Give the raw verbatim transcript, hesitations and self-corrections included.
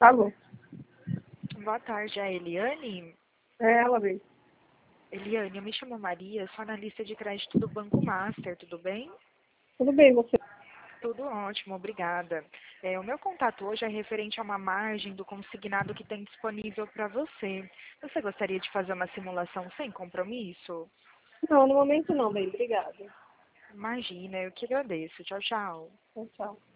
Alô? Boa tarde, é a Eliane? É ela mesmo. Eliane, eu me chamo Maria, sou analista de crédito do Banco Master, tudo bem? Tudo bem, você? Tudo ótimo, obrigada. É, o meu contato hoje é referente a uma margem do consignado que tem disponível para você. Você gostaria de fazer uma simulação sem compromisso? Não, no momento não, bem, obrigada. Imagina, eu que agradeço. Tchau, tchau. Tchau, tchau.